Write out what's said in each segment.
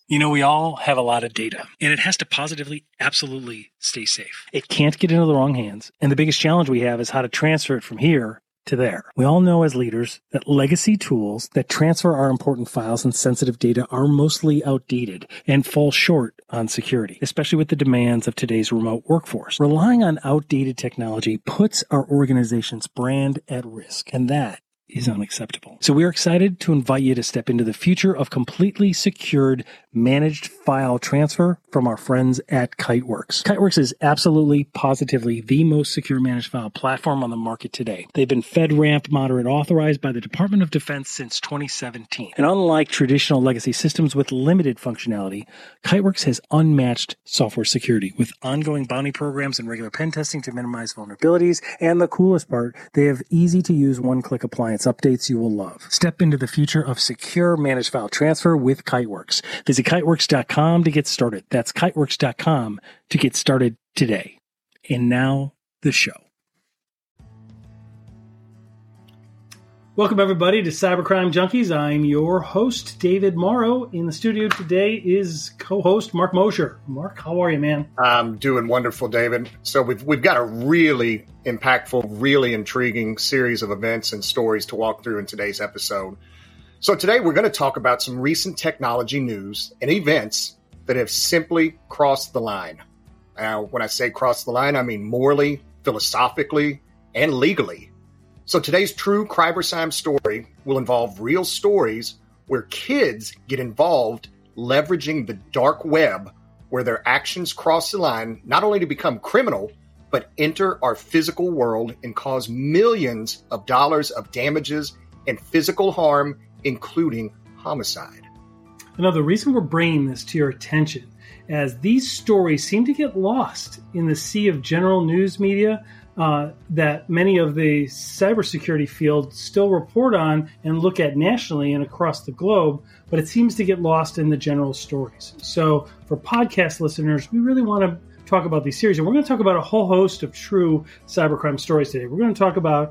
You know, we all have a lot of data, and it has to positively, absolutely stay safe. It can't get into the wrong hands, and the biggest challenge we have is how to transfer it from here to there. We all know as leaders that legacy tools that transfer our important files and sensitive data are mostly outdated and fall short on security, especially with the demands of today's remote workforce. Relying on outdated technology puts our organization's brand at risk, and that is unacceptable. So we are excited to invite you to step into the future of completely secured managed file transfer from our friends at Kiteworks. Kiteworks is absolutely, positively the most secure managed file platform on the market today. They've been FedRAMP moderate authorized by the Department of Defense since 2017. And unlike traditional legacy systems with limited functionality, Kiteworks has unmatched software security with ongoing bounty programs and regular pen testing to minimize vulnerabilities. And the coolest part, they have easy to use one-click appliance updates you will love. Step into the future of secure managed file transfer with Kiteworks. Visit kiteworks.com to get started. That's kiteworks.com to get started today. And now, the show. Welcome, everybody, to Cybercrime Junkies. I'm your host, David Morrow. In the studio today is co-host Mark Mosher. Mark, how are you, man? I'm doing wonderful, David. So we've got a really impactful, really intriguing series of events and stories to walk through in today's episode. So today we're going to talk about some recent technology news and events that have simply crossed the line. Now, when I say cross the line, I mean morally, philosophically, and legally. So today's true Cybercrime story will involve real stories where kids get involved leveraging the dark web, where their actions cross the line not only to become criminal, but enter our physical world and cause millions of dollars of damages and physical harm, including homicide. Now, the reason we're bringing this to your attention, as these stories seem to get lost in the sea of general news media that many of the cybersecurity field still report on and look at nationally and across the globe, but it seems to get lost in the general stories. So for podcast listeners, we really want to talk about these series, and we're going to talk about a whole host of true cybercrime stories today. We're going to talk about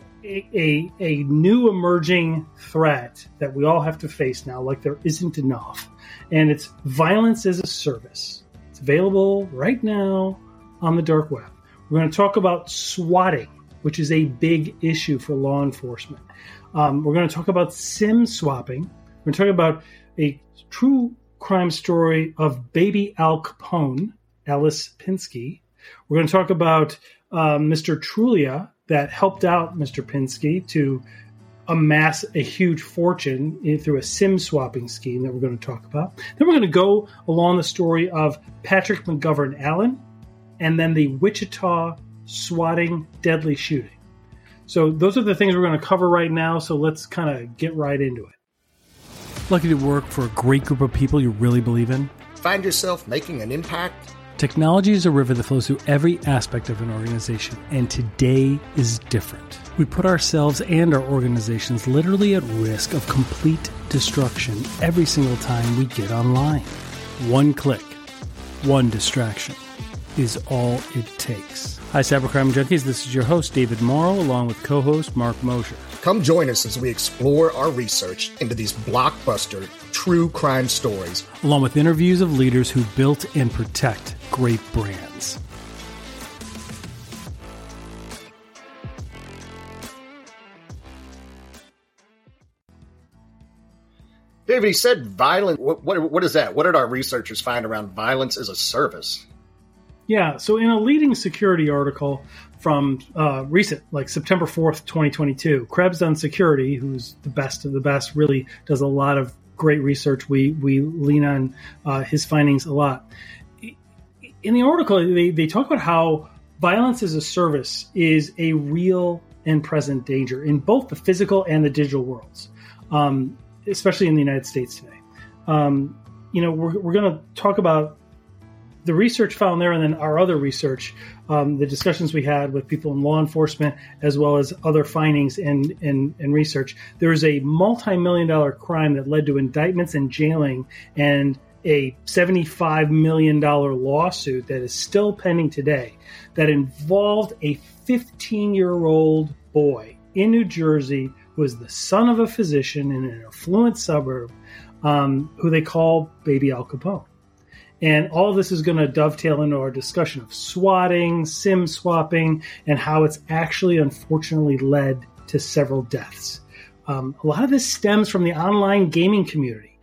a new emerging threat that we all have to face now, like there isn't enough, and it's violence as a service. It's available right now on the dark web. We're going to talk about swatting, which is a big issue for law enforcement. We're going to talk about SIM swapping. We're going to talk about a true crime story of baby Al Capone, Alice Pinsky. We're going to talk about Mr. Trulia that helped out Mr. Pinsky to amass a huge fortune through a SIM swapping scheme that we're going to talk about. Then we're going to go along the story of Patrick McGovern Allen, and then the Wichita swatting deadly shooting. So those are the things we're going to cover right now, so let's kind of get right into it. Lucky to work for a great group of people you really believe in? Find yourself making an impact? Technology is a river that flows through every aspect of an organization, and today is different. We put ourselves and our organizations literally at risk of complete destruction every single time we get online. One click, one distraction is all it takes. Hi, Cybercrime Junkies. This is your host, David Morrow, along with co-host Mark Mosher. Come join us as we explore our research into these blockbuster true crime stories, along with interviews of leaders who built and protect great brands. David, he said violence. What is that? What did our researchers find around violence as a service? Yeah, so in a leading security article from recent, like September 4th, 2022, Krebs on Security, who's the best of the best, really does a lot of great research. We lean on his findings a lot. In the article, they talk about how violence as a service is a real and present danger in both the physical and the digital worlds, especially in the United States today. We're going to talk about the research found there, and then our other research, the discussions we had with people in law enforcement, as well as other findings and research. There is a multi-million-dollar crime that led to indictments and jailing, and a $75 million lawsuit that is still pending today that involved a 15-year-old boy in New Jersey who was the son of a physician in an affluent suburb, who they call Baby Al Capone. And all of this is going to dovetail into our discussion of swatting, SIM swapping, and how it's actually unfortunately led to several deaths. A lot of this stems from the online gaming community.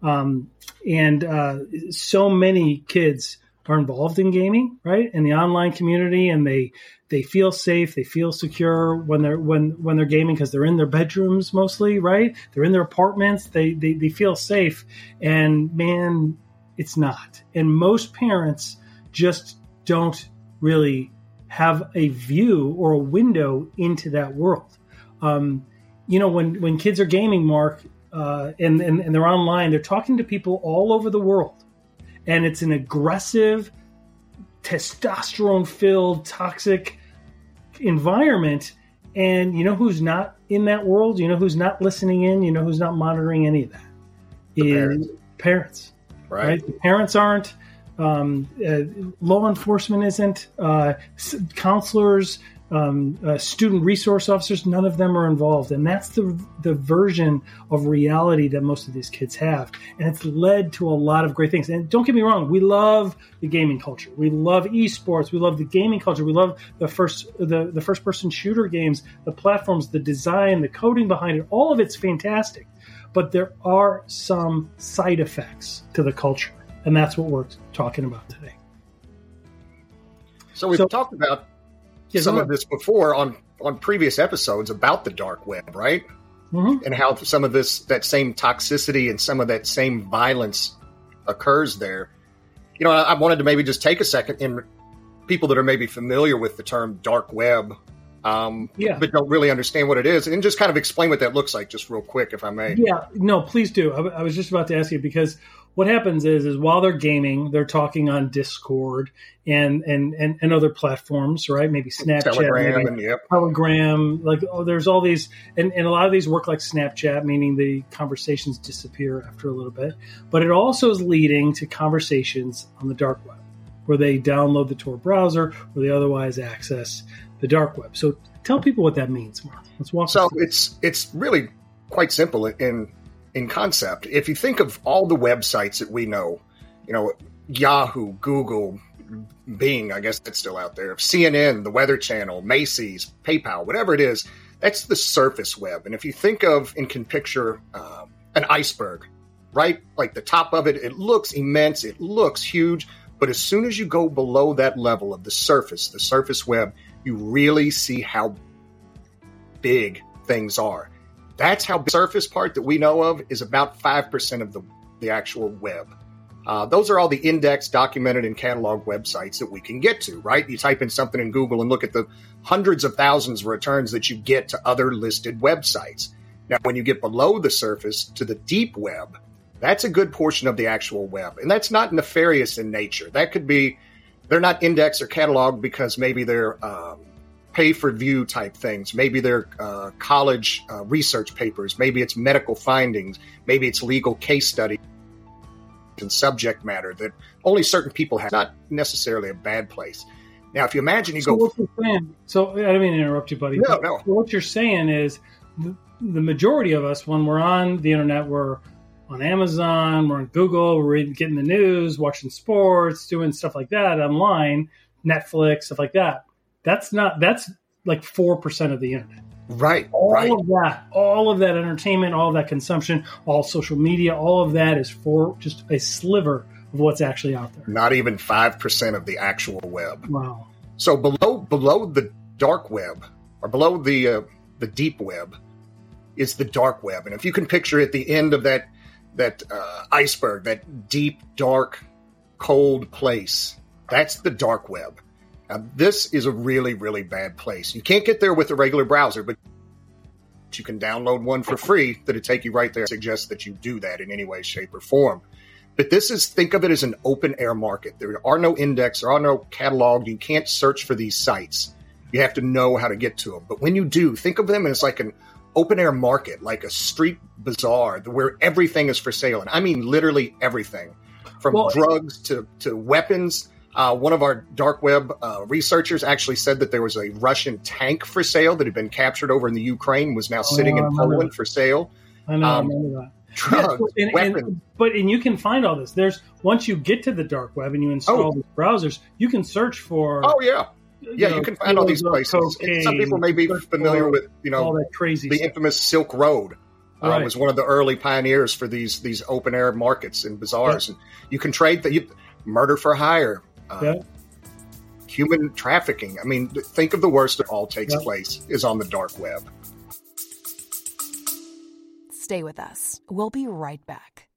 So many kids are involved in gaming, right? In the online community, and they feel safe, they feel secure when they're gaming because they're in their bedrooms mostly, right? They're in their apartments, they feel safe. And man, it's not. And most parents just don't really have a view or a window into that world. When kids are gaming, Mark, and they're online, they're talking to people all over the world. And it's an aggressive, testosterone-filled, toxic environment. And you know who's not in that world? You know who's not listening in? You know who's not monitoring any of that? Parents. Right? The parents aren't. Law enforcement isn't. Counselors, student resource officers, none of them are involved. And that's the version of reality that most of these kids have. And it's led to a lot of great things. And don't get me wrong, we love the gaming culture. We love esports. We love the gaming culture. We love the first person shooter games, the platforms, the design, the coding behind it. All of it's fantastic. But there are some side effects to the culture. And that's what we're talking about today. So we've talked about some of this before on previous episodes about the dark web, right? Mm-hmm. And how some of that same toxicity and some of that same violence occurs there. I wanted to maybe just take a second, and people that are maybe familiar with the term dark web, but don't really understand what it is, and just kind of explain what that looks like just real quick, if I may. Yeah, no, please do. I was just about to ask you, because what happens is while they're gaming, they're talking on Discord and other platforms, right? Maybe Snapchat, Telegram. There's all these, and a lot of these work like Snapchat, meaning the conversations disappear after a little bit. But it also is leading to conversations on the dark web, where they download the Tor browser, or they otherwise access the dark web. So tell people what that means, Mark. Let's walk. So it's really quite simple in concept. If you think of all the websites that we know, Yahoo, Google, Bing, I guess that's still out there, CNN, the Weather Channel, Macy's, PayPal, whatever it is, that's the surface web. And if you think of and can picture an iceberg, right? Like the top of it, it looks immense, it looks huge, but as soon as you go below that level of the surface web, you really see how big things are. That's how the surface part that we know of is about 5% of the actual web. Those are all the indexed, documented, and cataloged websites that we can get to, right? You type in something in Google and look at the hundreds of thousands of returns that you get to other listed websites. Now, when you get below the surface to the deep web, that's a good portion of the actual web. And that's not nefarious in nature. That could be, they're not indexed or cataloged because maybe they're pay-for-view type things. Maybe they're college research papers. Maybe it's medical findings. Maybe it's legal case studies and subject matter that only certain people have. Not necessarily a bad place. Now, if you imagine you go... What you're saying, so I don't mean to interrupt you, buddy. No. So what you're saying is the majority of us, when we're on the internet, we're on Amazon, we're on Google, we're getting the news, watching sports, doing stuff like that online, Netflix, stuff like that. That's like 4% of the internet. Right. All of that entertainment, all of that consumption, all social media, all of that is for just a sliver of what's actually out there. Not even 5% of the actual web. Wow. So below the dark web, or below the deep web, is the dark web. And if you can picture at the end of that iceberg, that deep, dark, cold place, that's the dark web. Now, this is a really, really bad place. You can't get there with a regular browser, but you can download one for free that'll take you right there. I suggest that you do that in any way, shape, or form. But think of it as an open air market. There are no index, there are no catalog. You can't search for these sites. You have to know how to get to them. But when you do, think of them as like an open air market, like a street bazaar where everything is for sale. And I mean literally everything, from drugs to weapons. One of our dark web researchers actually said that there was a Russian tank for sale that had been captured over in the Ukraine, was now sitting in Poland for sale. I remember that. drugs, weapons. And you can find all this. Once you get to the dark web and you install these browsers, you can search for. Oh yeah. Yeah, you can find all these places. Cocaine, some people may be familiar with, all that crazy the stuff. Infamous Silk Road. Was one of the early pioneers for these open air markets and bazaars. And you can trade murder for hire, human trafficking. I mean, think of the worst that all takes place is on the dark web. Stay with us. We'll be right back.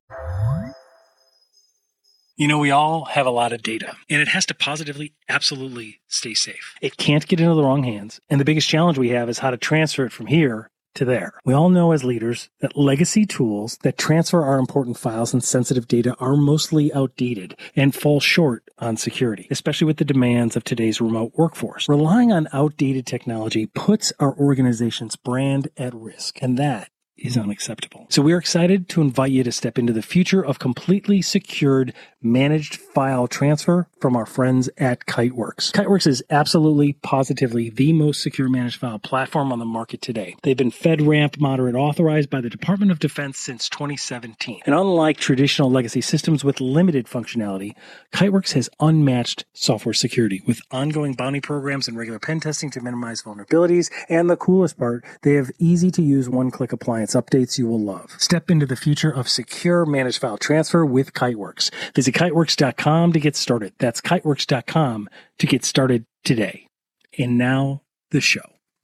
We all have a lot of data, and it has to positively, absolutely stay safe. It can't get into the wrong hands, and the biggest challenge we have is how to transfer it from here to there. We all know as leaders that legacy tools that transfer our important files and sensitive data are mostly outdated and fall short on security, especially with the demands of today's remote workforce. Relying on outdated technology puts our organization's brand at risk, and that is unacceptable. So we're excited to invite you to step into the future of completely secured managed file transfer from our friends at Kiteworks. Kiteworks is absolutely, positively the most secure managed file platform on the market today. They've been FedRAMP moderate authorized by the Department of Defense since 2017. And unlike traditional legacy systems with limited functionality, Kiteworks has unmatched software security with ongoing bounty programs and regular pen testing to minimize vulnerabilities. And the coolest part, they have easy to use one-click appliance updates you will love. Step into the future of secure managed file transfer with Kiteworks. Visit kiteworks.com to get started. That's kiteworks.com to get started today. And now, the show.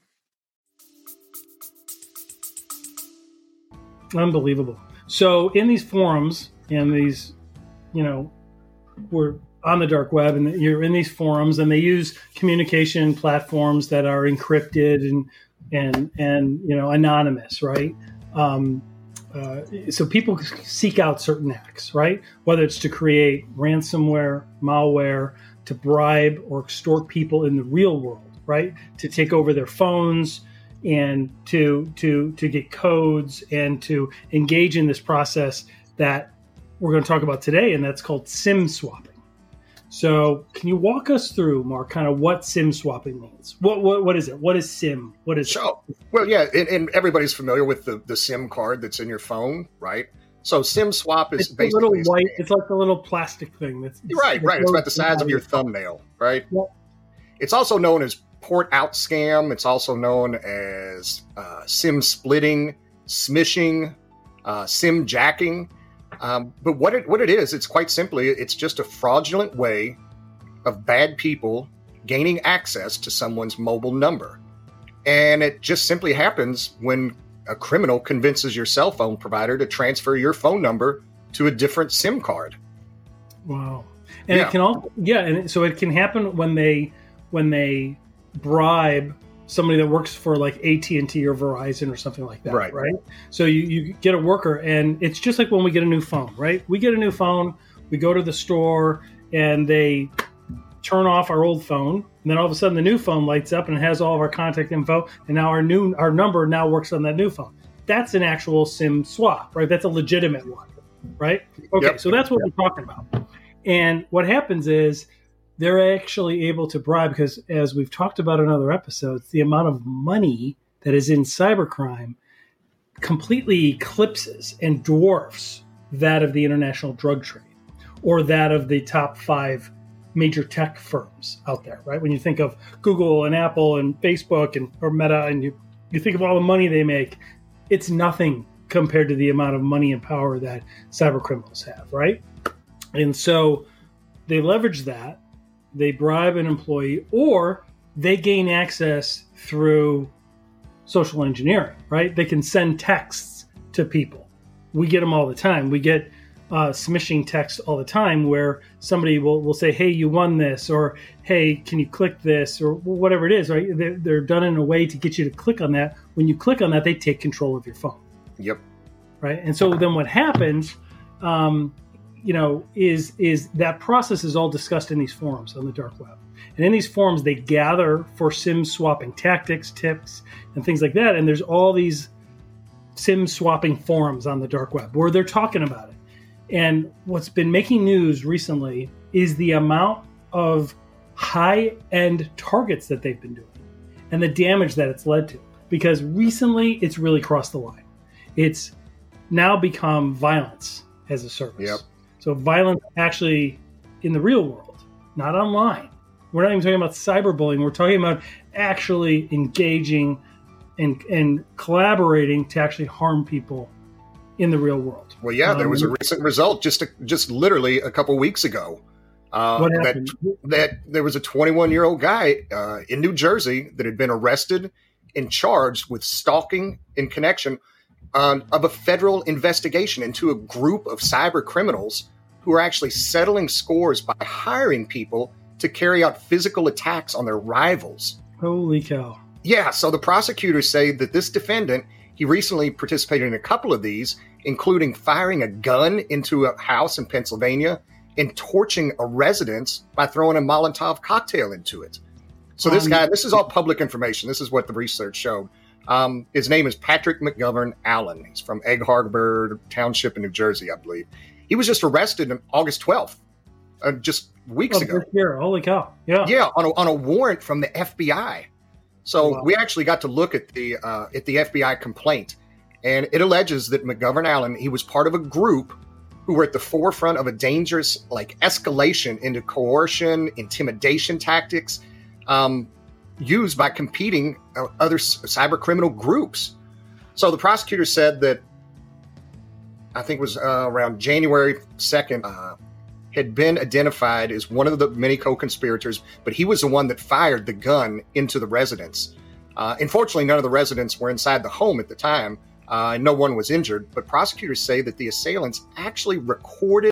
Unbelievable. So in these forums and these, we're on the dark web and you're in these forums and they use communication platforms that are encrypted and anonymous, right? So people seek out certain acts, right? Whether it's to create ransomware, malware, to bribe or extort people in the real world, right? To take over their phones and to get codes and to engage in this process that we're going to talk about today, and that's called SIM swapping. So can you walk us through, Mark, kind of what SIM swapping means? What is it? What is SIM? What is it? Well, yeah, and everybody's familiar with the SIM card that's in your phone, right? So SIM swap is basically a little white. It's like a little plastic thing. Right. It's about the size of your thumbnail, right? Yep. It's also known as port out scam. It's also known as SIM splitting, smishing, SIM jacking. But what it is, it's quite simply, it's just a fraudulent way of bad people gaining access to someone's mobile number. And it just simply happens when a criminal convinces your cell phone provider to transfer your phone number to a different SIM card. Wow. And it can also, so it can happen when they bribe somebody that works for like AT&T or Verizon or something like that, right? So you get a worker, and it's just like when we get a new phone, right? We get a new phone, we go to the store, and they turn off our old phone, and then all of a sudden the new phone lights up and it has all of our contact info, and now our number now works on that new phone. That's an actual SIM swap, right? That's a legitimate one, right? Okay, so that's what we're talking about. And what happens is they're actually able to bribe, because as we've talked about in other episodes, the amount of money that is in cybercrime completely eclipses and dwarfs that of the international drug trade or that of the top 5 major tech firms out there, right? When you think of Google and Apple and Facebook or Meta, and you think of all the money they make, it's nothing compared to the amount of money and power that cyber criminals have, right? And so they leverage that. They bribe an employee, or they gain access through social engineering, right? They can send texts to people. We get them all the time. We get smishing texts all the time where somebody will say, hey, you won this, or hey, can you click this, or whatever it is, right? They're done in a way to get you to click on that. When you click on that, they take control of your phone. Yep. Right. And so then what happens, is that process is all discussed in these forums on the dark web. And in these forums, they gather for SIM swapping tactics, tips, and things like that. And there's all these SIM swapping forums on the dark web where they're talking about it. And what's been making news recently is the amount of high-end targets that they've been doing and the damage that it's led to. Because recently, it's really crossed the line. It's now become violence as a service. Yep. So violence actually in the real world, not online. We're not even talking about cyberbullying. We're talking about actually engaging and collaborating to actually harm people in the real world. Well, yeah, there was a recent result just literally a couple weeks ago. What happened? That there was a 21-year-old guy in New Jersey that had been arrested and charged with stalking in connection of a federal investigation into a group of cyber criminals who are actually settling scores by hiring people to carry out physical attacks on their rivals. Holy cow. Yeah, so the prosecutors say that this defendant, he recently participated in a couple of these, including firing a gun into a house in Pennsylvania and torching a residence by throwing a Molotov cocktail into it. So this guy, this is all public information. This is what the research showed. His name is Patrick McGovern Allen. He's from Egg Harbor Township in New Jersey, I believe. He was just arrested on August 12th, just weeks ago. Here. Holy cow. Yeah. Yeah, on a warrant from the FBI. So we actually got to look at the FBI complaint, and it alleges that McGovern Allen, he was part of a group who were at the forefront of a dangerous escalation into coercion, intimidation tactics used by competing other cyber criminal groups. So the prosecutor said that, I think it was around January 2nd, had been identified as one of the many co-conspirators, but he was the one that fired the gun into the residence. Unfortunately, none of the residents were inside the home at the time, and no one was injured, but prosecutors say that the assailants actually recorded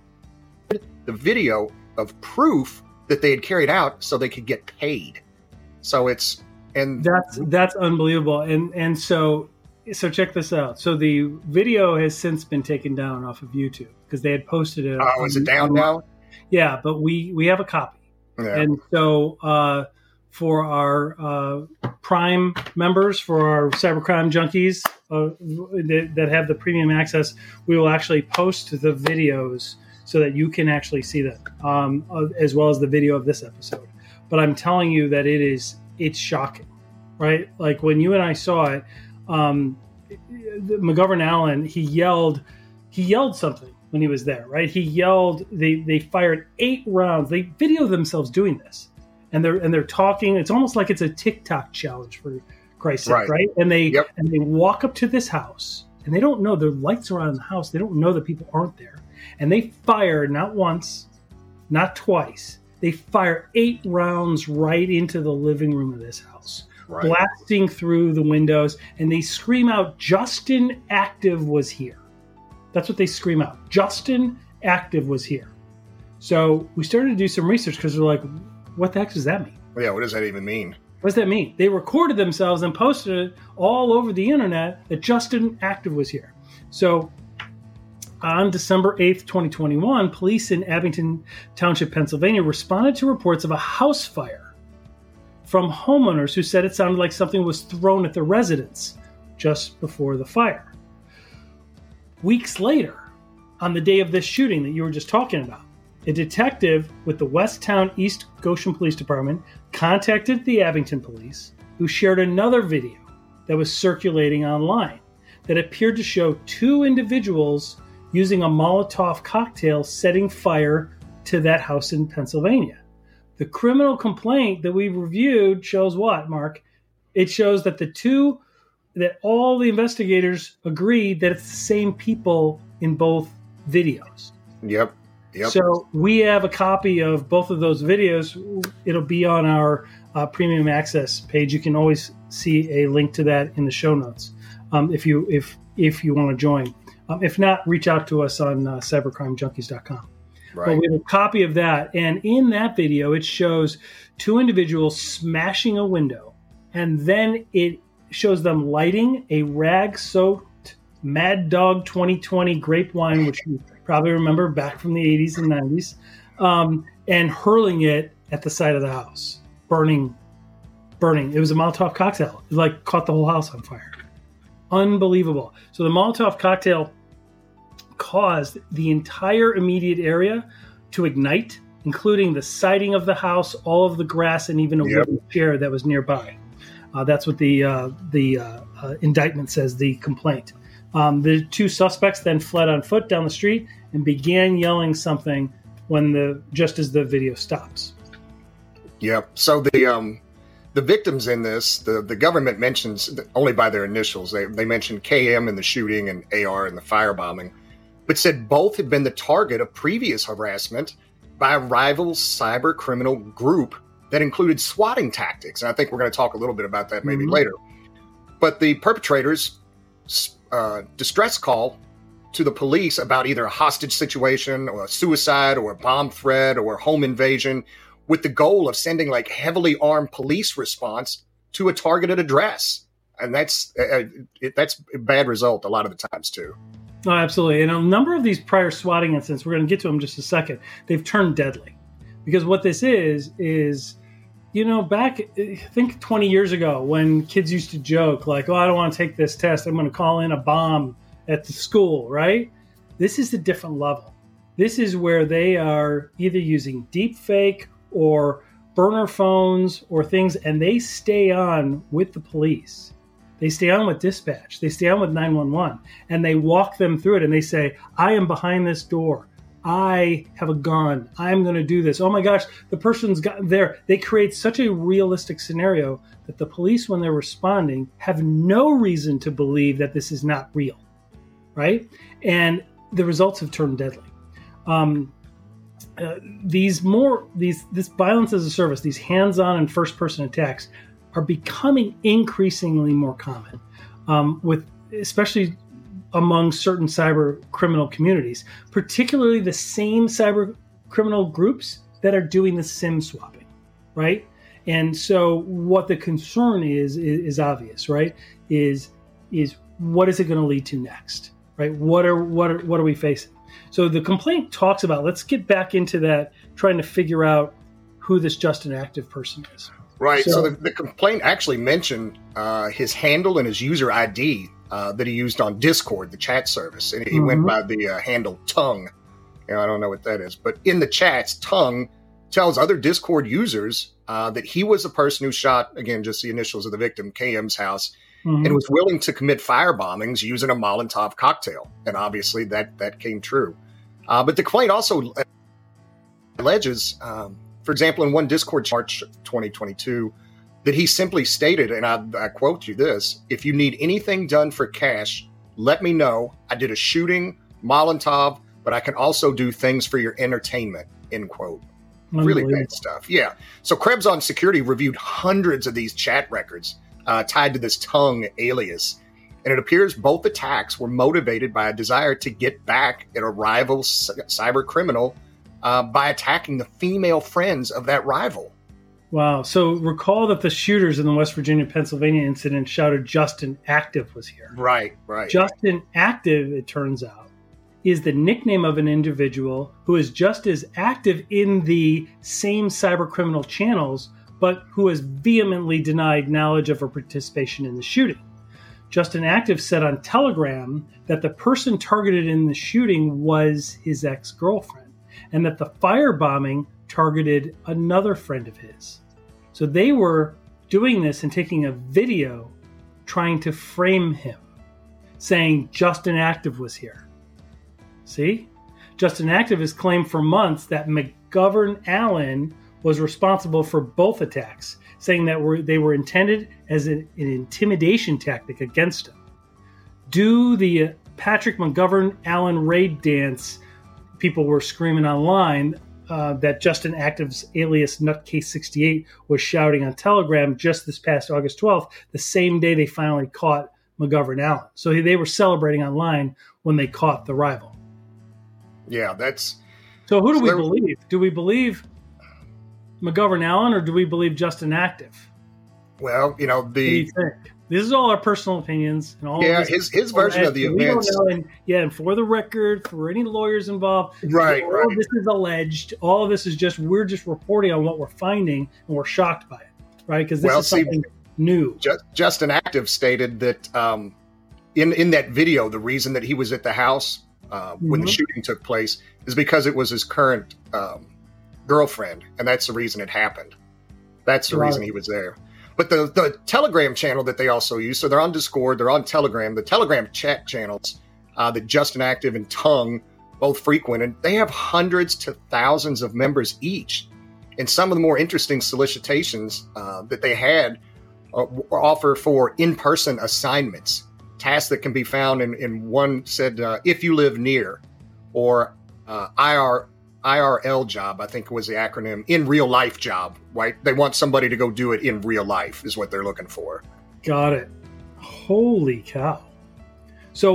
the video of proof that they had carried out so they could get paid. So that's unbelievable. And so check this out. So the video has since been taken down off of YouTube because they had posted it. Oh, is it down now? Yeah, but we have a copy. Yeah. And so for our Prime members, for our cybercrime junkies that have the premium access, we will actually post the videos so that you can actually see them, as well as the video of this episode. But I'm telling you that it's shocking, right? Like when you and I saw it, McGovern Allen, he yelled something when he was there, right? He yelled, they fired 8 rounds. They video themselves doing this. And they're talking. It's almost like it's a TikTok challenge, for Christ's sake, right? And they walk up to this house, and they don't know the lights are on in the house. They don't know that people aren't there. And they fire not once, not twice. They fire 8 rounds right into the living room of this house, blasting through the windows. And they scream out, "Justin Active was here." That's what they scream out. Justin Active was here. So we started to do some research because we're like, what the heck does that mean? Yeah, what does that even mean? What does that mean? They recorded themselves and posted it all over the internet that Justin Active was here. So on December 8th, 2021, police in Abington Township, Pennsylvania, responded to reports of a house fire from homeowners who said it sounded like something was thrown at the residence just before the fire. Weeks later, on the day of this shooting that you were just talking about, a detective with the Westtown East Goshen Police Department contacted the Abington police, who shared another video that was circulating online that appeared to show 2 individuals using a Molotov cocktail setting fire to that house in Pennsylvania. The criminal complaint that we reviewed shows what, Mark? It shows that that all the investigators agreed that it's the same people in both videos. Yep. So we have a copy of both of those videos. It'll be on our premium access page. You can always see a link to that in the show notes if you want to join. If not, reach out to us on cybercrimejunkies.com. Right. But we have a copy of that. And in that video, it shows 2 individuals smashing a window. And then it shows them lighting a rag-soaked Mad Dog 2020 grape wine, which you probably remember back from the 80s and 90s, and hurling it at the side of the house, burning. It was a Molotov cocktail. It caught the whole house on fire. Unbelievable. So the Molotov cocktail caused the entire immediate area to ignite, including the siding of the house, all of the grass, and even a wooden chair that was nearby. That's what the indictment says, the complaint. The two suspects then fled on foot down the street and began yelling something just as the video stops. Yep. So the victims in this, the government mentions only by their initials. They mentioned KM in the shooting and AR in the firebombing, but said both had been the target of previous harassment by a rival cyber criminal group that included swatting tactics. And I think we're going to talk a little bit about that maybe later. But the perpetrators' distress call to the police about either a hostage situation or a suicide or a bomb threat or a home invasion, with the goal of sending like heavily armed police response to a targeted address. And that's a bad result a lot of the times too. Oh, absolutely. And a number of these prior swatting incidents, we're going to get to them in just a second, they've turned deadly. Because what this is, back, I think 20 years ago when kids used to joke like, oh, I don't want to take this test, I'm going to call in a bomb at the school, right? This is a different level. This is where they are either using deep fake or burner phones or things, and they stay on with the police. They stay on with dispatch. They stay on with 911, and they walk them through it, and they say, I am behind this door. I have a gun. I'm going to do this. Oh my gosh, the person's gotten there. They create such a realistic scenario that the police, when they're responding, have no reason to believe that this is not real, right? And the results have turned deadly. This violence as a service, these hands-on and first-person attacks, are becoming increasingly more common, especially among certain cyber criminal communities, particularly the same cyber criminal groups that are doing the SIM swapping, right? And so, what the concern is obvious, right? Is what is it going to lead to next, right? What are we facing? So the complaint talks about, let's get back into that, trying to figure out who this Justin Active person is. Right. So the complaint actually mentioned his handle and his user ID that he used on Discord, the chat service. And he went by the handle Tongue. I don't know what that is. But in the chats, Tongue tells other Discord users that he was the person who shot, again, just the initials of the victim, KM's house, and was willing to commit firebombings using a Molotov cocktail. And obviously that came true. But the complaint also alleges, for example, in one Discord March 2022, that he simply stated, and I quote you this, if you need anything done for cash, let me know. I did a shooting, Molotov, but I can also do things for your entertainment, end quote. Really bad stuff. Yeah. So Krebs on Security reviewed hundreds of these chat records tied to this Tongue alias. And it appears both attacks were motivated by a desire to get back at a rival cyber criminal by attacking the female friends of that rival. Wow. So recall that the shooters in the West Virginia, Pennsylvania incident shouted Justin Active was here. Right. Justin Active, it turns out, is the nickname of an individual who is just as active in the same cyber criminal channels, but who has vehemently denied knowledge of or participation in the shooting. Justin Active said on Telegram that the person targeted in the shooting was his ex-girlfriend, and that the firebombing targeted another friend of his. So they were doing this and taking a video trying to frame him, saying Justin Active was here. See? Justin Active has claimed for months that McGovern Allen was responsible for both attacks, saying that they were intended as an intimidation tactic against him. Do the Patrick McGovern Allen raid dance, people were screaming online that Justin Active's alias Nutcase68 was shouting on Telegram just this past August 12th, the same day they finally caught McGovern Allen. So they were celebrating online when they caught the rival. Yeah, that's... So who do we believe? Do we believe McGovern Allen or do we believe Justin Active? Well, what do you think? This is all our personal opinions. And all his version of the events. And for the record, for any lawyers involved, right. This is alleged. All of this is we're just reporting on what we're finding, and we're shocked by it, right? Because this is something new. Justin Active stated that in that video, the reason that he was at the house when the shooting took place is because it was his current girlfriend, and that's the reason it happened. That's the reason he was there. But the Telegram channel that they also use, so they're on Discord, they're on Telegram, the Telegram chat channels that Justin Active and Tongue both frequent, and they have hundreds to thousands of members each. And some of the more interesting solicitations that they had offer for in-person assignments, tasks that can be found in one said, if you live near, or IRL job, I think was the acronym, in real life job, right? They want somebody to go do it in real life is what they're looking for. Got it. Holy cow. So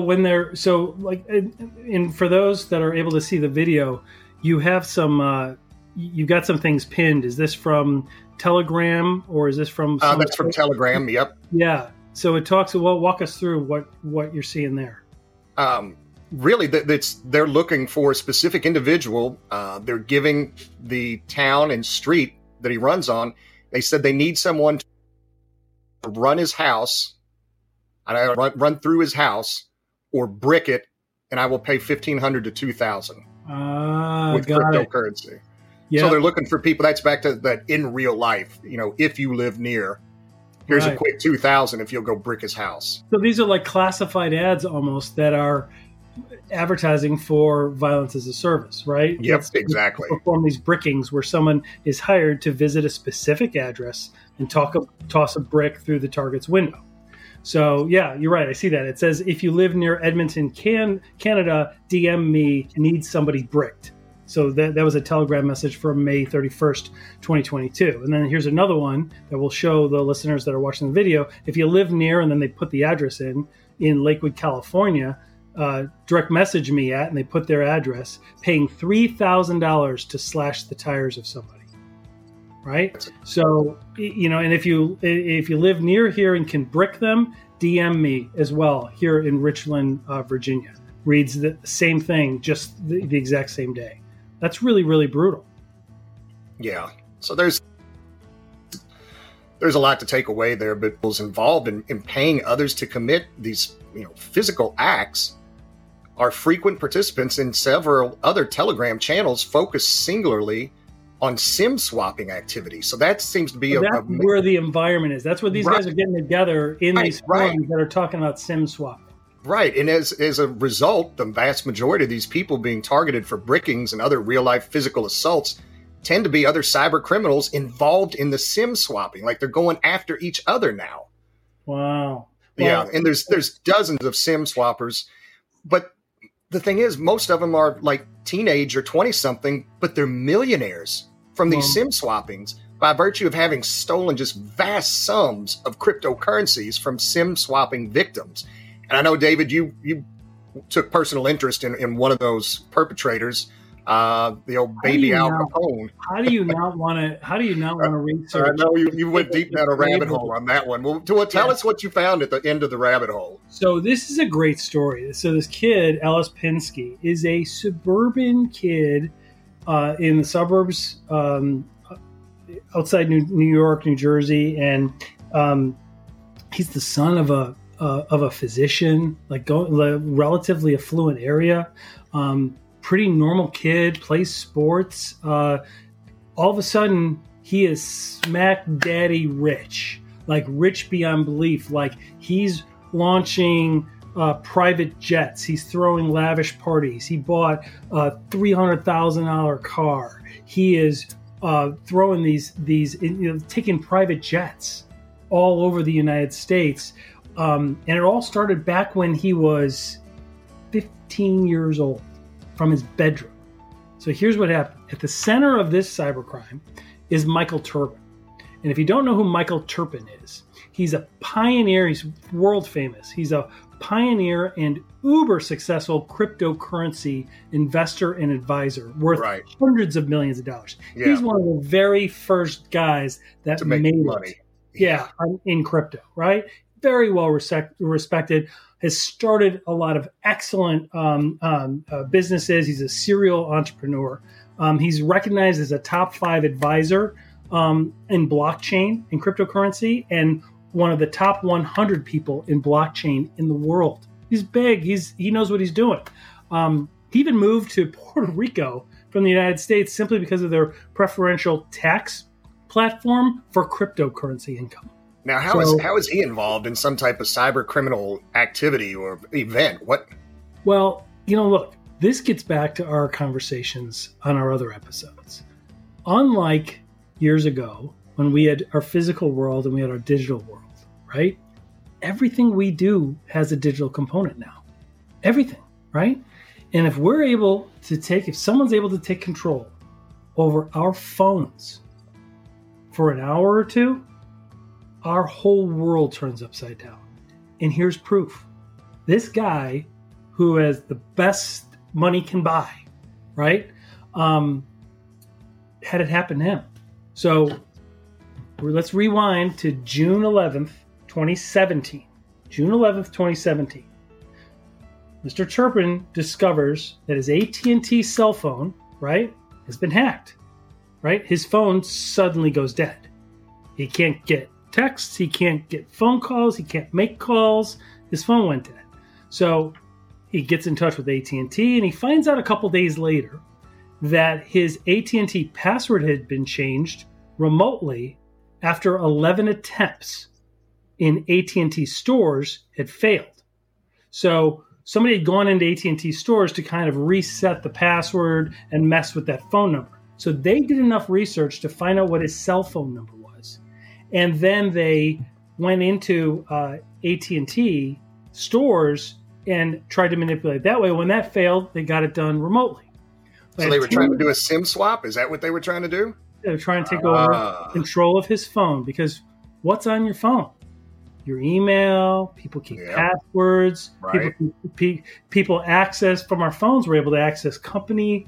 and for those that are able to see the video, you have you got some things pinned. Is this from Telegram or is this from? That's from Telegram. Yep. Yeah. So it talks. Well, walk us through what you're seeing there. Really, they're looking for a specific individual. They're giving the town and street that he runs on. They said they need someone to run his house, and I run through his house or brick it, and I will pay $1,500 to $2,000 with cryptocurrency. Yeah. So they're looking for people. That's back to that in real life. If you live near, here's a quick $2,000 if you'll go brick his house. So these are like classified ads almost that are advertising for violence as a service, right? Yep, exactly. Perform these brickings where someone is hired to visit a specific address and toss a brick through the target's window. So yeah, you're right. I see that. It says, if you live near Edmonton, Canada, DM me, need somebody bricked. So that was a Telegram message from May 31st, 2022. And then here's another one that will show the listeners that are watching the video. If you live near, and then they put the address in Lakewood, California, direct message me at, and they put their address, paying $3,000 to slash the tires of somebody. Right? So, and if you live near here and can brick them, DM me as well here in Richland, Virginia. Reads the same thing, just the exact same day. That's really, really brutal. Yeah. So there's a lot to take away there, but was involved in paying others to commit these physical acts are frequent participants in several other Telegram channels focused singularly on SIM swapping activity. So that seems to be where the environment is. That's where these guys are getting together in these forums that are talking about SIM swapping. Right. And as a result, the vast majority of these people being targeted for brickings and other real-life physical assaults tend to be other cyber criminals involved in the SIM swapping. Like they're going after each other now. Wow. Yeah. And there's dozens of SIM swappers. But the thing is, most of them are like teenage or 20-something, but they're millionaires from these SIM swappings by virtue of having stolen just vast sums of cryptocurrencies from SIM swapping victims. And I know, David, you took personal interest in one of those perpetrators, the old baby Al Capone. How do you not want to research? I know you went deep down a rabbit hole on that one. Well, tell us what you found at the end of the rabbit hole. So this is a great story. So this kid, Ellis Pinsky, is a suburban kid in the suburbs outside New York, New Jersey, and he's the son of a physician, relatively affluent area, pretty normal kid, plays sports. All of a sudden, he is smack daddy rich, like rich beyond belief. Like he's launching private jets. He's throwing lavish parties. He bought a $300,000 car. He is throwing these taking private jets all over the United States. And it all started back when he was 15 years old from his bedroom. So here's what happened. At the center of this cybercrime is Michael Turpin. And if you don't know who Michael Turpin is, he's a pioneer. He's world famous. He's a pioneer and uber successful cryptocurrency investor and advisor worth hundreds of millions of dollars. Yeah. He's one of the very first guys that made money. Yeah, in crypto, right? Very well respected, has started a lot of excellent businesses. He's a serial entrepreneur. He's recognized as a top 5 advisor in blockchain and cryptocurrency, and one of the top 100 people in blockchain in the world. He's big. He knows what he's doing. He even moved to Puerto Rico from the United States simply because of their preferential tax platform for cryptocurrency income. Now, how is he involved in some type of cyber criminal activity or event? What? Well, look, this gets back to our conversations on our other episodes. Unlike years ago when we had our physical world and we had our digital world, right? Everything we do has a digital component now. Everything, right? And if someone's able to take control over our phones for an hour or two, our whole world turns upside down. And here's proof. This guy who has the best money can buy, right? Had it happen to him. So let's rewind to June 11th, 2017. June 11th, 2017. Mr. Turpin discovers that his AT&T cell phone, right, has been hacked, right? His phone suddenly goes dead. He can't get texts. He can't get phone calls. He can't make calls. His phone went dead. So he gets in touch with AT&T, and he finds out a couple days later that his AT&T password had been changed remotely after 11 attempts in AT&T stores had failed. So somebody had gone into AT&T stores to kind of reset the password and mess with that phone number. So they did enough research to find out what his cell phone number was. And then they went into AT&T stores and tried to manipulate that way. When that failed, they got it done remotely. So they were trying to do a SIM swap? Is that what they were trying to do? They were trying to take over control of his phone, because what's on your phone? Your email, people keep passwords, right. people access from our phones. We're able to access company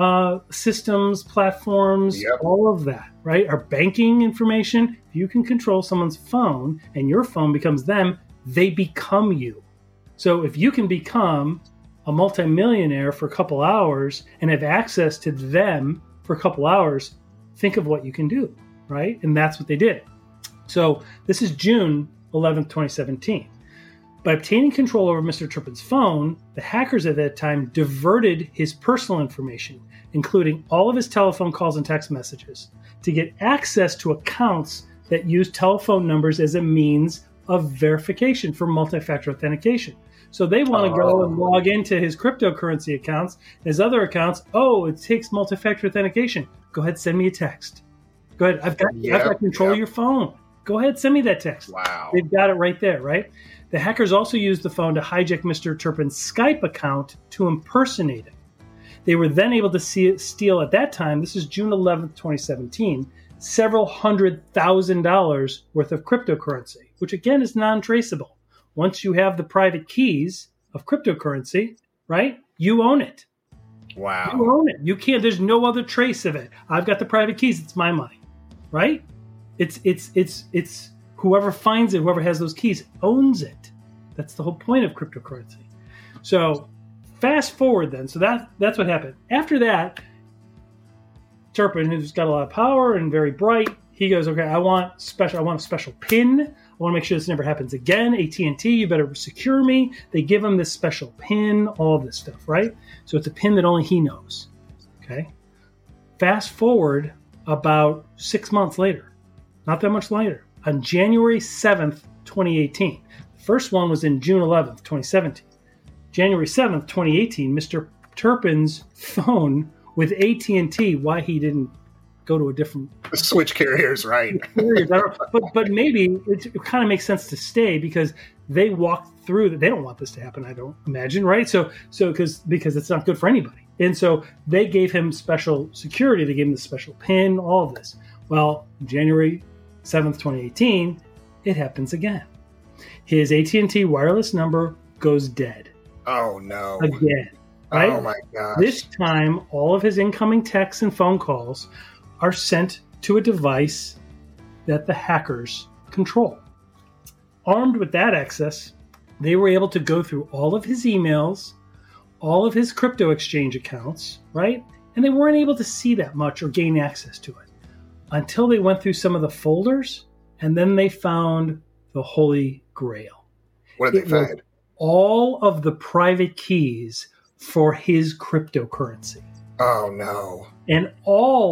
systems, platforms, all of that, right? Our banking information. If you can control someone's phone and your phone becomes them, they become you. So if you can become a multimillionaire for a couple hours and have access to them for a couple hours, think of what you can do, right? And that's what they did. So this is June 11th, 2017. By obtaining control over Mr. Turpin's phone, the hackers at that time diverted his personal information, including all of his telephone calls and text messages, to get access to accounts that use telephone numbers as a means of verification for multi-factor authentication. So they want to go and log into his cryptocurrency accounts, his other accounts. Oh, it takes multi-factor authentication. Go ahead, send me a text. Go ahead. I've got control of your phone. Go ahead, send me that text. Wow. They've got it right there, right? The hackers also used the phone to hijack Mr. Turpin's Skype account to impersonate him. They were then able to steal at that time, this is June 11th, 2017, several $100,000 worth of cryptocurrency, which again is non-traceable. Once you have the private keys of cryptocurrency, right, you own it. Wow. You own it. You can't, there's no other trace of it. I've got the private keys. It's my money, right? It's whoever finds it, whoever has those keys owns it. That's the whole point of cryptocurrency. So fast forward then. So that's what happened. After that, Turpin, who's got a lot of power and very bright, he goes, okay, I want a special PIN. I want to make sure this never happens again. AT&T, you better secure me. They give him this special PIN, all of this stuff, right? So it's a PIN that only he knows. Okay. Fast forward about 6 months later, not that much later, on January 7th, 2018. The first one was in June 11th, 2017. January 7th, 2018, Mr. Turpin's phone with AT&T, why he didn't go to a different... Switch carriers, right. but maybe it kind of makes sense to stay because they walked through that. They don't want this to happen, I don't imagine, right? So because it's not good for anybody. And so they gave him special security. They gave him the special PIN, all of this. Well, January 7th, 2018, it happens again. His AT&T wireless number goes dead. Oh, no. Again. Right? Oh, my gosh. This time, all of his incoming texts and phone calls are sent to a device that the hackers control. Armed with that access, they were able to go through all of his emails, all of his crypto exchange accounts, right? And they weren't able to see that much or gain access to it until they went through some of the folders, and then they found the Holy Grail. What did they find? All of the private keys for his cryptocurrency. Oh, no. And all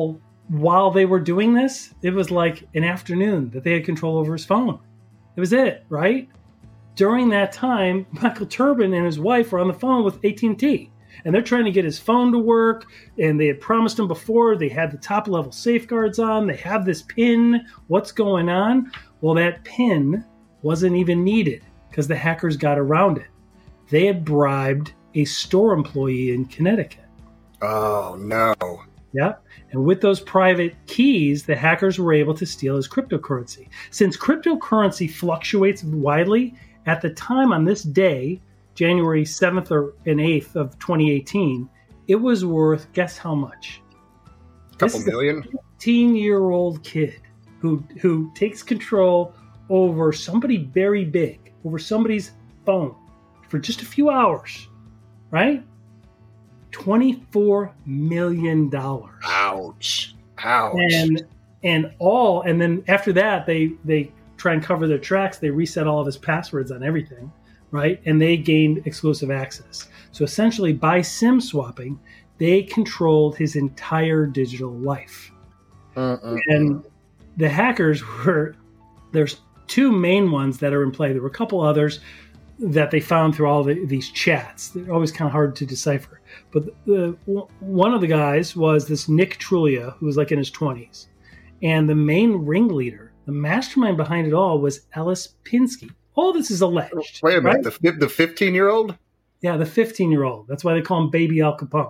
while they were doing this, it was like an afternoon that they had control over his phone. It was it, right? During that time, Michael Turpin and his wife were on the phone with AT&T, and they're trying to get his phone to work, and they had promised him before, they had the top-level safeguards on, they have this PIN, what's going on? Well, that PIN wasn't even needed because the hackers got around it. They had bribed a store employee in Connecticut. Oh, no. Yeah. And with those private keys, the hackers were able to steal his cryptocurrency. Since cryptocurrency fluctuates widely, at the time on this day, January 7th and 8th of 2018, it was worth, guess how much? A couple million? 15-year-old kid who takes control over somebody very big, over somebody's phone for just a few hours, right? $24 million. Ouch. And then after that, they try and cover their tracks. They reset all of his passwords on everything, right? And they gained exclusive access. So essentially, by SIM swapping, they controlled his entire digital life. And the hackers there's two main ones that are in play. There were a couple others that they found through all these chats. They're always kind of hard to decipher. But one of the guys was this Nick Trulia, who was like in his 20s. And the main ringleader, the mastermind behind it all, was Ellis Pinsky. All this is alleged. Wait a minute, right? The 15-year-old? Yeah, the 15-year-old. That's why they call him Baby Al Capone.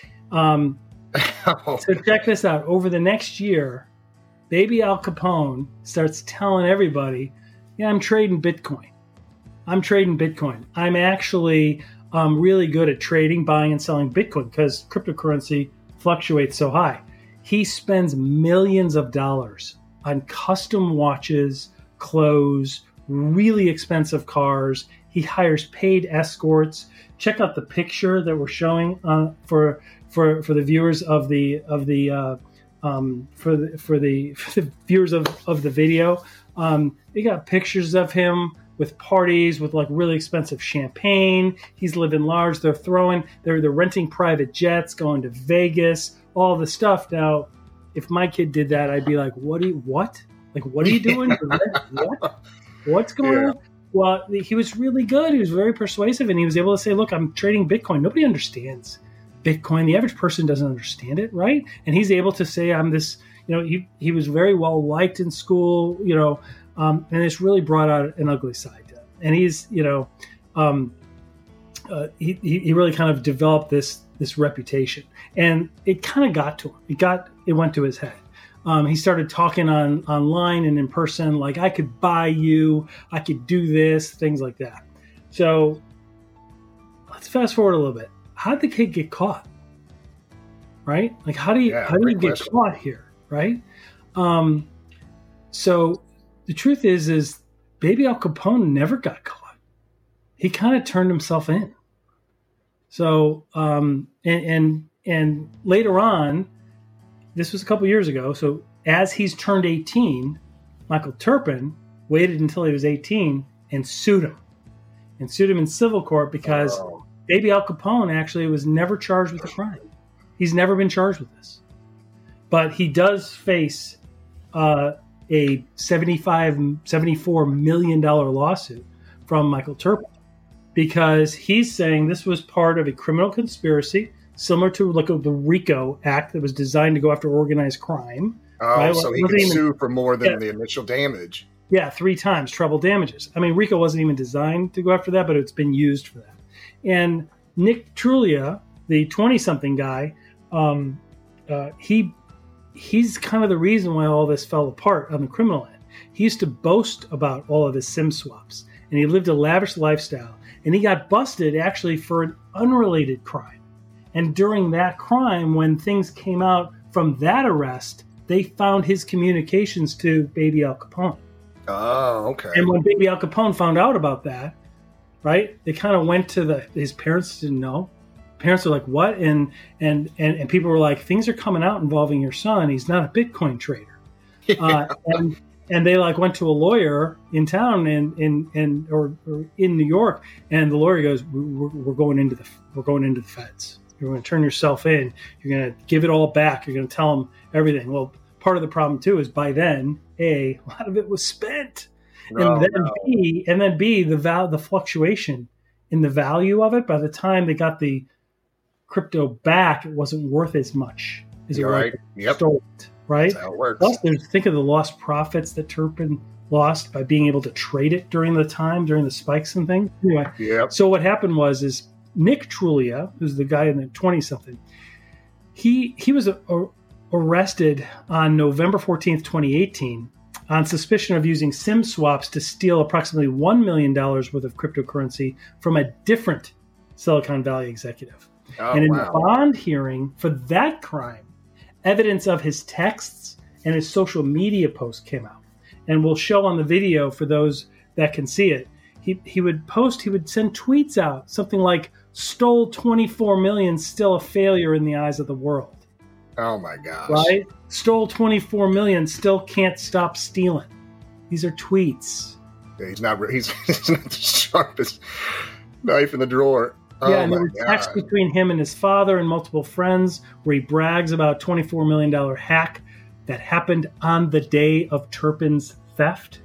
So check this out. Over the next year, Baby Al Capone starts telling everybody, yeah, I'm trading Bitcoin. I'm actually really good at trading, buying and selling Bitcoin because cryptocurrency fluctuates so high. He spends millions of dollars on custom watches, clothes, really expensive cars. He hires paid escorts. Check out the picture that we're showing for the viewers of the viewers of the video. They got pictures of him with parties with like really expensive champagne. He's living large. They're renting private jets, going to Vegas, all the stuff. Now, if my kid did that, I'd be like, what are you doing? What's going on? Well, he was really good. He was very persuasive, and he was able to say, look, I'm trading Bitcoin. Nobody understands Bitcoin. The average person doesn't understand it, right? And he's able to say, I'm this, he was very well liked in school, and it's really brought out an ugly side to him. And he's, he really kind of developed this reputation, and it kind of got to him. It went to his head. He started talking online and in person, like, I could buy you, I could do this, things like that. So let's fast forward a little bit. How did the kid get caught? Right? Like, how do you get caught here? Right? So the truth is Baby Al Capone never got caught. He kind of turned himself in. So, and later on, this was a couple years ago. So as he's turned 18, Michael Turpin waited until he was 18 and sued him in civil court because Baby Al Capone actually was never charged with a crime. He's never been charged with this. But he does face a $74 million lawsuit from Michael Turpin because he's saying this was part of a criminal conspiracy similar to like the RICO Act that was designed to go after organized crime. Oh, right? So he can sue for more than the initial damage. Yeah, 3 times treble damages. I mean, RICO wasn't even designed to go after that, but it's been used for that. And Nick Trulia, the 20-something guy, he's kind of the reason why all this fell apart on the criminal end. He used to boast about all of his SIM swaps, and he lived a lavish lifestyle. And he got busted actually for an unrelated crime. And during that crime, when things came out from that arrest, they found his communications to Baby Al Capone. Oh, okay. And when Baby Al Capone found out about that, right, they kind of went to his parents didn't know. Parents were like, what? And people were like, things are coming out involving your son. He's not a Bitcoin trader. Yeah. And they like went to a lawyer in town or in New York, and the lawyer goes, we're going into the feds. You're going to turn yourself in. You're going to give it all back. You're going to tell them everything. Well, part of the problem too is by then, a lot of it was spent, and then B, the fluctuation in the value of it. By the time they got the crypto back, it wasn't worth as much as it was stole it. Right? That's how it works. Also, think of the lost profits that Turpin lost by being able to trade it during the spikes and things. Anyway, so what happened is Nick Trulia, who's the guy in the 20-something, he was arrested on November 14th, 2018, on suspicion of using SIM swaps to steal approximately $1 million worth of cryptocurrency from a different Silicon Valley executive. And in the bond hearing for that crime, evidence of his texts and his social media posts came out. And we'll show on the video for those that can see it. He would send tweets out, something like, "Stole 24 million, still a failure in the eyes of the world." Oh my gosh. Right? "Stole 24 million, still can't stop stealing." These are tweets. Yeah, he's not the sharpest knife in the drawer. And there were texts between him and his father and multiple friends where he brags about a $24 million hack that happened on the day of Turpin's theft.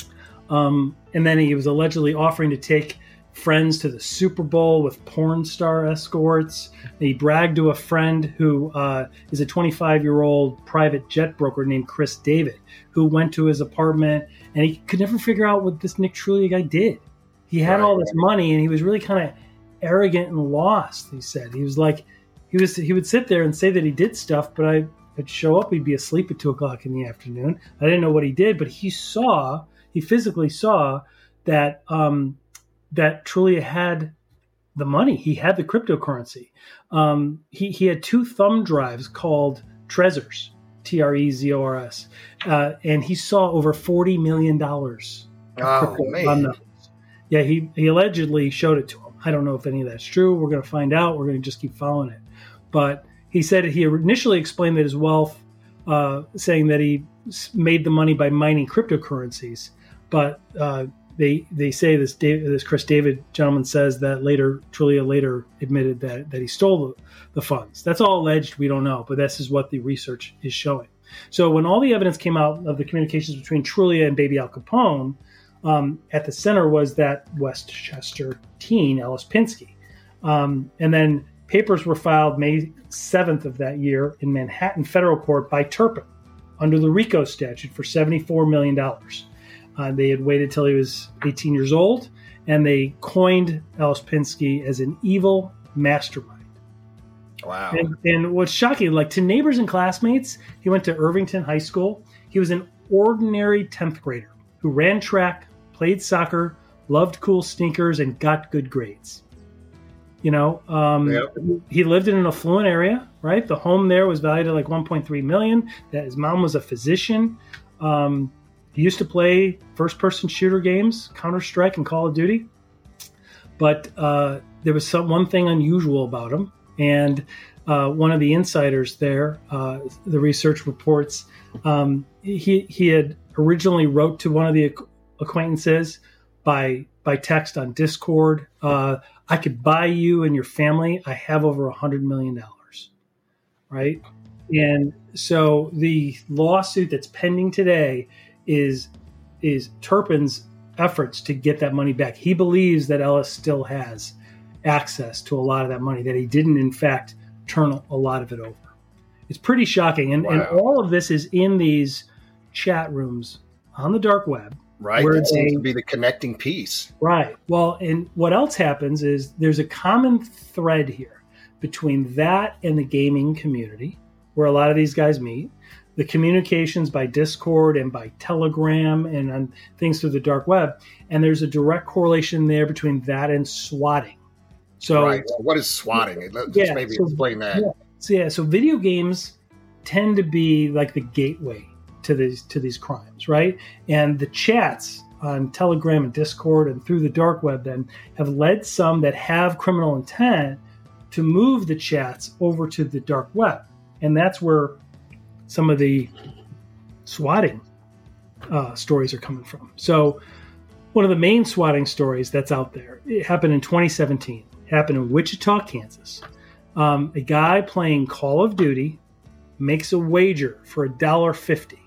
And then he was allegedly offering to take friends to the Super Bowl with porn star escorts. He bragged to a friend who is a 25-year-old private jet broker named Chris David, who went to his apartment, and he could never figure out what this Nick Trulia guy did. He had all this money, and he was really kind of arrogant and lost. He said he was like he would sit there and say that he did stuff, but I'd show up, he'd be asleep at 2:00 in the afternoon. I didn't know what he did, but he physically saw that that Trulia had the money. He had the cryptocurrency. He had 2 thumb drives called Trezors, Trezors, and he saw over $40 million of crypto on those. Yeah, he allegedly showed it to him. I don't know if any of that's true. We're going to find out. We're going to just keep following it. But he said he initially explained that his wealth, saying that he made the money by mining cryptocurrencies. But they say this Chris David gentleman says that Trulia later admitted that he stole the funds. That's all alleged. We don't know, but this is what the research is showing. So when all the evidence came out of the communications between Trulia and Baby Al Capone, at the center was that Westchester teen, Ellis Pinsky. And then papers were filed May 7th of that year in Manhattan federal court by Turpin under the RICO statute for $74 million. They had waited till he was 18 years old, and they coined Ellis Pinsky as an evil mastermind. Wow. And what's shocking, like to neighbors and classmates, he went to Irvington High School. He was an ordinary 10th grader who ran track, played soccer, loved cool sneakers, and got good grades. He lived in an affluent area, right? The home there was valued at like $1.3 million. That his mom was a physician. He used to play first-person shooter games, Counter-Strike and Call of Duty. But there was one thing unusual about him. And one of the insiders there, the research reports, he had originally wrote to one of the acquaintances by text on Discord, "I could buy you and your family. I have over $100 million." Right? And so the lawsuit that's pending today is Turpin's efforts to get that money back. He believes that Ellis still has access to a lot of that money, that he didn't, in fact, turn a lot of it over. It's pretty shocking. And all of this is in these chat rooms on the dark web. Right. That seems to be the connecting piece. Right. Well, and what else happens is there's a common thread here between that and the gaming community, where a lot of these guys meet, the communications by Discord and by Telegram and on things through the dark web. And there's a direct correlation there between that and swatting. So, right. So what is swatting? Explain that. So video games tend to be like the gateway to these crimes, right? And the chats on Telegram and Discord and through the dark web then have led some that have criminal intent to move the chats over to the dark web. And that's where some of the swatting stories are coming from. So one of the main swatting stories that's out there, it happened in 2017. It happened in Wichita, Kansas. A guy playing Call of Duty makes a wager for $1.50.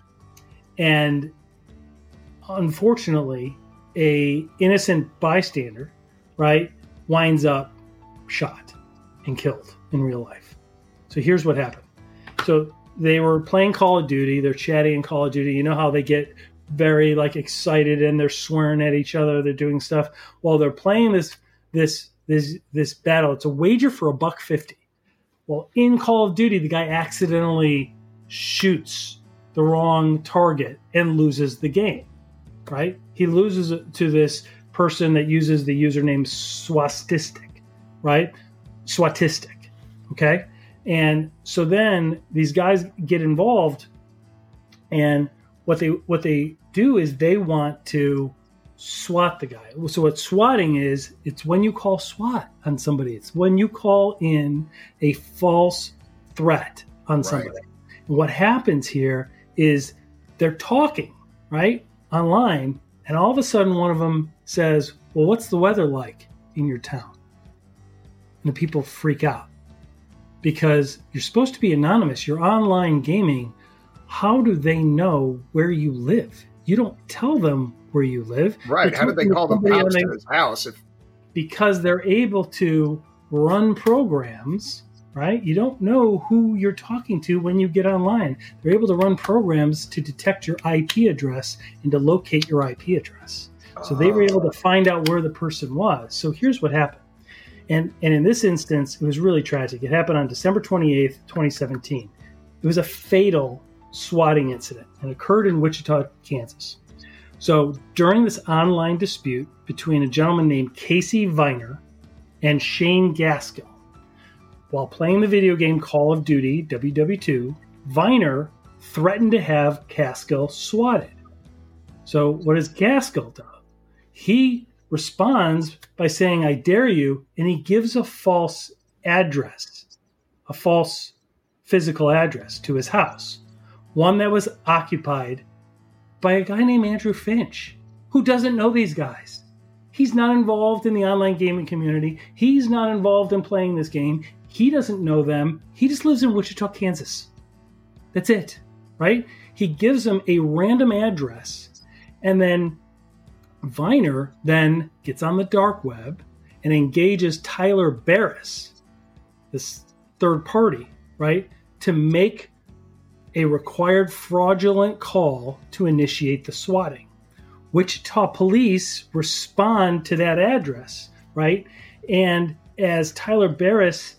And unfortunately, a innocent bystander, right, winds up shot and killed in real life. So here's what happened. So they were playing Call of Duty. They're chatting in Call of Duty. You know how they get very excited and they're swearing at each other. They're doing stuff while they're playing this battle. It's a wager for $1.50. Well, in Call of Duty, the guy accidentally shoots the wrong target and loses the game, right? He loses it to this person that uses the username Swatistic, right? Swatistic, okay? And so then these guys get involved, and what they do is they want to SWAT the guy. So what swatting is, it's when you call SWAT on somebody. It's when you call in a false threat on somebody. Right. And what happens here is they're talking, right, online, and all of a sudden one of them says, well, what's the weather like in your town? And the people freak out because you're supposed to be anonymous. You're online gaming. How do they know where you live? You don't tell them where you live. Right. How did they call the cops to his house? Because they're able to run programs, right? You don't know who you're talking to when you get online. They're able to run programs to detect your IP address and to locate your IP address. So they were able to find out where the person was. So here's what happened. And in this instance, it was really tragic. It happened on December 28th, 2017. It was a fatal swatting incident and occurred in Wichita, Kansas. So during this online dispute between a gentleman named Casey Viner and Shane Gaskill, while playing the video game Call of Duty WW2, Viner threatened to have Gaskill swatted. So what does Gaskill do? He responds by saying, I dare you, and he gives a false address, a false physical address to his house, one that was occupied by a guy named Andrew Finch, who doesn't know these guys. He's not involved in the online gaming community. He's not involved in playing this game. He doesn't know them. He just lives in Wichita, Kansas. That's it, right? He gives them a random address, and then Viner then gets on the dark web and engages Tyler Barris, this third party, right, to make a required fraudulent call to initiate the swatting. Wichita police respond to that address, right? And as Tyler Barris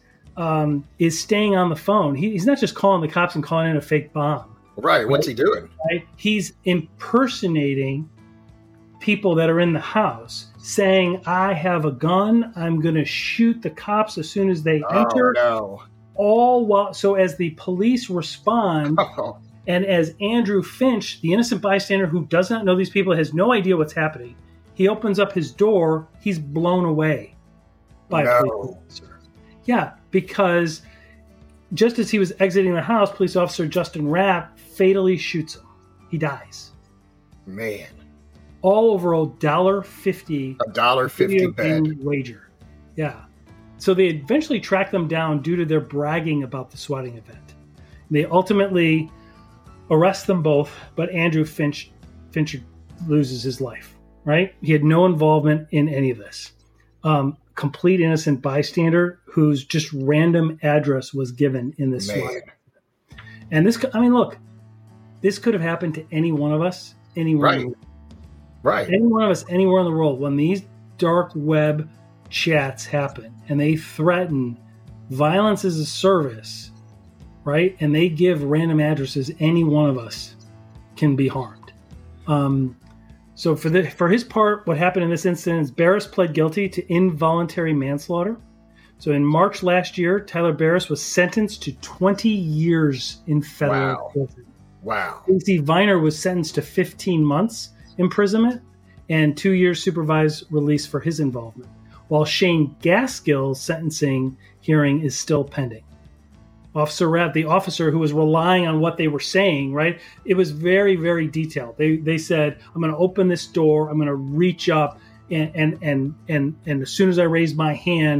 is staying on the phone, he's not just calling the cops and calling in a fake bomb. Right. What's he doing? Right? He's impersonating people that are in the house, saying, I have a gun. I'm going to shoot the cops as soon as they enter. No. All while, so as the police respond, and as Andrew Finch, the innocent bystander who does not know these people, has no idea what's happening, he opens up his door, he's blown away by a police officer. Yeah, because just as he was exiting the house, police officer Justin Rapp fatally shoots him. He dies. Man. All over $1.50. $1.50 bet. Wager. Yeah. So they eventually track them down due to their bragging about the swatting event. They ultimately arrest them both, but Andrew Finch loses his life, right? He had no involvement in any of this. Complete innocent bystander whose just random address was given in this swatting. And this, I mean, look, this could have happened to any one of us, anywhere. Right. Any one of us, anywhere in the world. When these dark web chats happen and they threaten violence as a service, right? And they give random addresses, any one of us can be harmed. So for his part, what happened in this incident is Barris pled guilty to involuntary manslaughter. So in March last year, Tyler Barris was sentenced to 20 years in federal prison. Wow. Casey Viner was sentenced to 15 months imprisonment and 2 years supervised release for his involvement, while Shane Gaskill's sentencing hearing is still pending. Officer Rapp, the officer who was relying on what they were saying, right? It was very, very detailed. They said, I'm going to open this door, I'm going to reach up, and as soon as I raise my hand,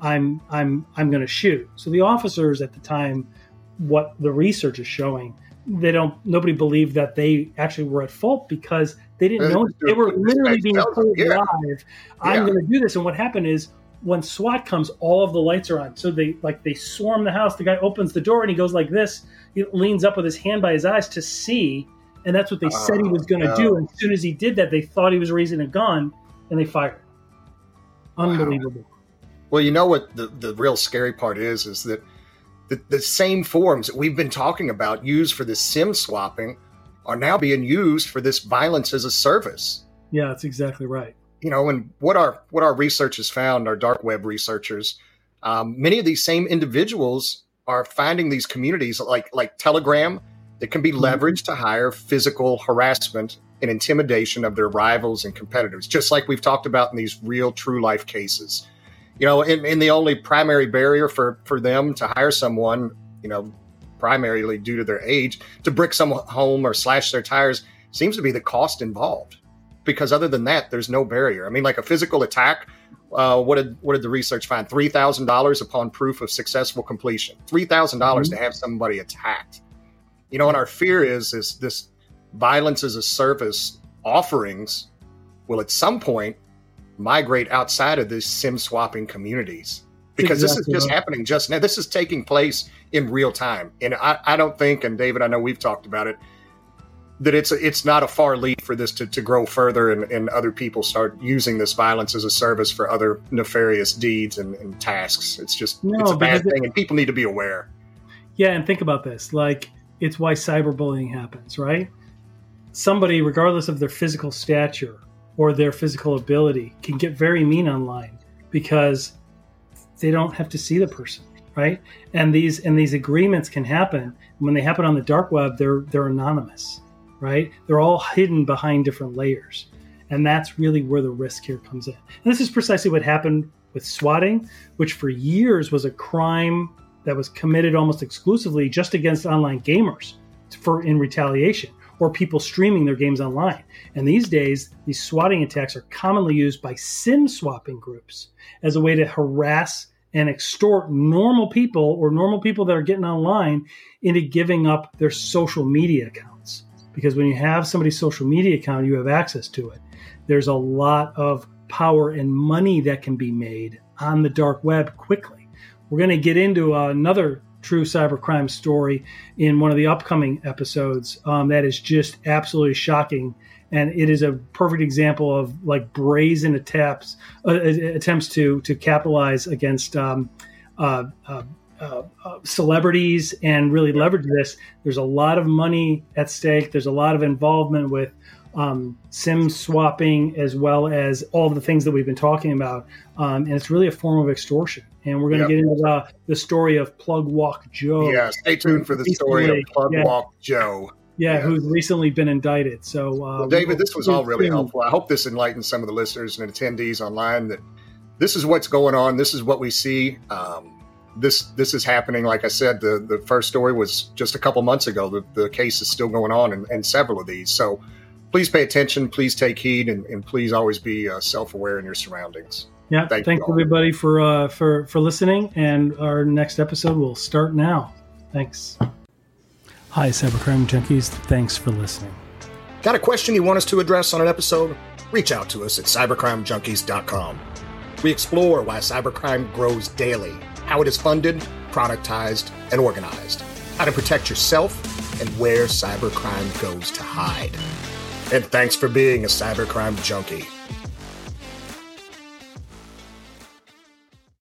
I'm going to shoot. So the officers at the time, what the research is showing, nobody believed that they actually were at fault because they didn't know. They were literally being told live, I'm going to do this. And what happened is when SWAT comes, all of the lights are on. So they swarm the house. The guy opens the door and he goes like this. He leans up with his hand by his eyes to see. And that's what they said he was going to do. And as soon as he did that, they thought he was raising a gun and they fired. Unbelievable. Wow. Well, you know what the real scary part is that the same forms that we've been talking about used for this SIM swapping are now being used for this violence as a service. Yeah, that's exactly right. You know, and what our research has found, our dark web researchers, many of these same individuals are finding these communities like Telegram that can be leveraged to hire physical harassment and intimidation of their rivals and competitors, just like we've talked about in these real true life cases. You know, and the only primary barrier for them to hire someone, you know, primarily due to their age, to brick someone home or slash their tires seems to be the cost involved. Because other than that, there's no barrier. I mean, like a physical attack, what did the research find? $3,000 upon proof of successful completion. $3,000 to have somebody attacked. You know, and our fear is this violence as a service offerings will at some point migrate outside of these SIM swapping communities, because this is just happening just now. This is taking place in real time. And I don't think, and David, I know we've talked about it, that it's not a far leap for this to grow further and other people start using this violence as a service for other nefarious deeds and tasks. It's just, it's a bad thing, and people need to be aware. Yeah, and think about this. Like, it's why cyberbullying happens, right? Somebody, regardless of their physical stature or their physical ability, can get very mean online because they don't have to see the person, right? And these agreements can happen. When they happen on the dark web, they're anonymous, right? They're all hidden behind different layers. And that's really where the risk here comes in. And this is precisely what happened with swatting, which for years was a crime that was committed almost exclusively just against online gamers in retaliation, or people streaming their games online. And these days, these swatting attacks are commonly used by SIM swapping groups as a way to harass and extort normal people that are getting online into giving up their social media accounts. Because when you have somebody's social media account, you have access to it. There's a lot of power and money that can be made on the dark web quickly. We're going to get into another true cybercrime story in one of the upcoming episodes that is just absolutely shocking. And it is a perfect example of like brazen attempts to capitalize against celebrities and really leverage this. There's a lot of money at stake. There's a lot of involvement with SIM swapping, as well as all the things that we've been talking about. And it's really a form of extortion. And we're going to get into the story of Plug Walk Joe. Yeah, stay tuned for the story of Plug Walk Joe. Yeah, who's recently been indicted. So, well, David, this was all really helpful. I hope this enlightens some of the listeners and attendees online that this is what's going on. This is what we see. This is happening. Like I said, the first story was just a couple months ago. The case is still going on in several of these. So please pay attention. Please take heed, and please always be self-aware in your surroundings. Yeah, thanks everybody for listening, and our next episode will start now. Thanks. Hi, Cybercrime Junkies. Thanks for listening. Got a question you want us to address on an episode? Reach out to us at cybercrimejunkies.com. We explore why cybercrime grows daily, how it is funded, productized, and organized, how to protect yourself, and where cybercrime goes to hide. And thanks for being a cybercrime junkie.